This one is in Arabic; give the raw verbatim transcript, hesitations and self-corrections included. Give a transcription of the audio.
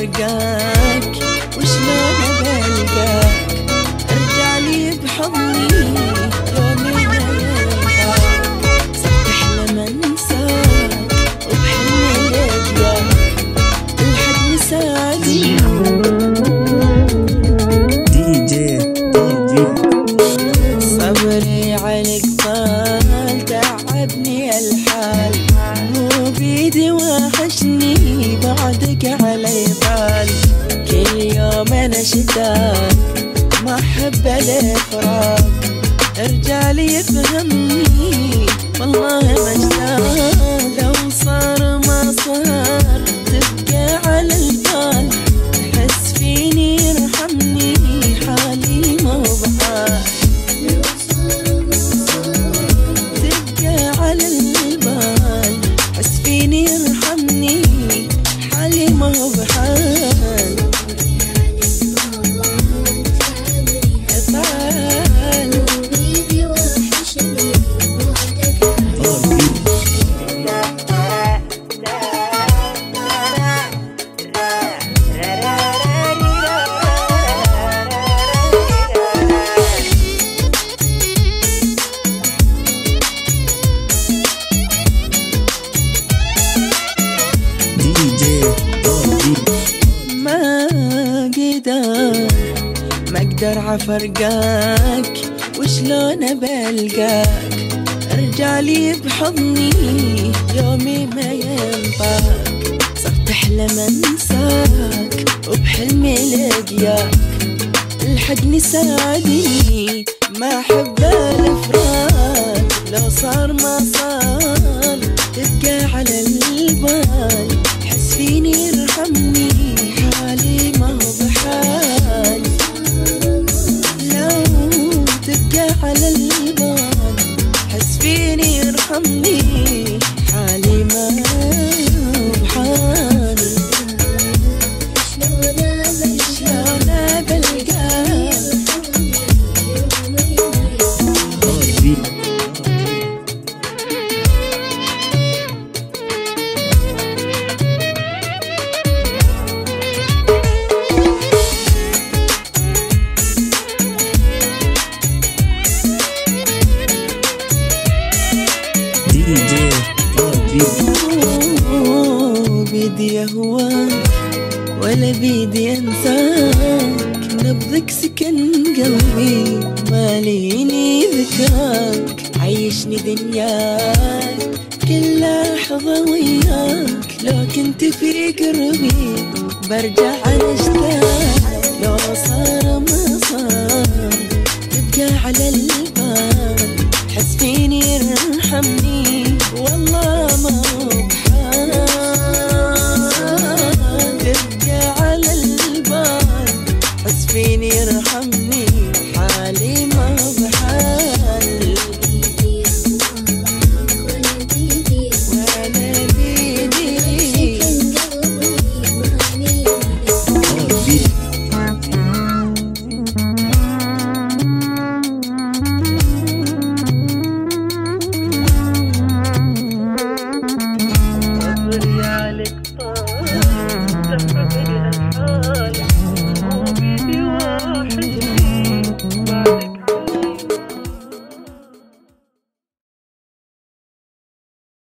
فرقاك وشلون بلقاك، ارجع لي بحضني يومي ما يلقاك، صرت احلم انساك وبحلمي لقياك، الحق نساني دي جي طربي. صبري عليك طال تعبني الحال، مو بيدي وحشني بعدك علي طال، كل يوم انا شتاك ما احب الفراق، ارجع لي افهمني والله مشتاق، لو صار ما صار تبقى على البال، تحس فيني ارحمني حالي مو بحال، تبقى على البال حس فيني ارحمني حالي ما هو بحال. ما قدر ما اقدر عفرقاك وشلون بلقاك، ارجع لي بحضني يومي ما ينطاك، صرت احلم انساك وبحلمي لقياك، الحقني ساعدني ما احب الافراق، لو صار ما صار تبقى على البال، حس فيني ارحمني حالي ما هو بحال، لو تبقى على البال حس فيني ارحمني حالي ما هو بحال، شلون بلقاك دي جي طربي. بيدي اهواك ولا بيدي انساك، نبضك سكن قلبي ماليني ذكراك، عيشني دنياك كل لحظة وياك، لو كنت في قربي برجع اشتاق، لو صار ما صار تبقى على